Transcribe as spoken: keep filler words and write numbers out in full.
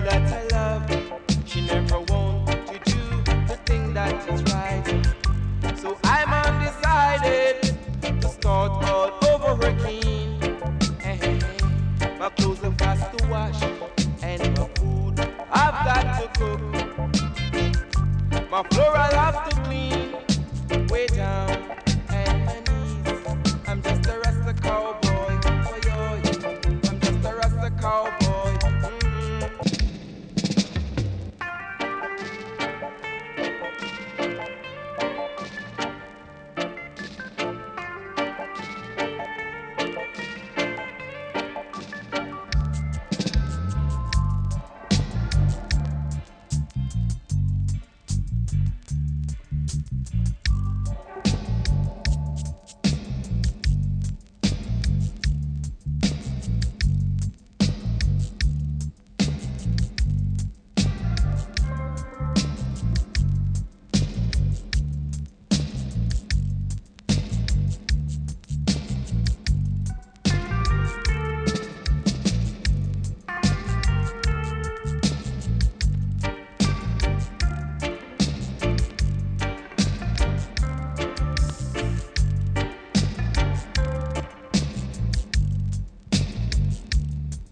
that I love, she never want to do the thing that is right. So I'm undecided to start all over again. Hey, hey, hey. My clothes are fast to wash, and my food I've got to cook. My floral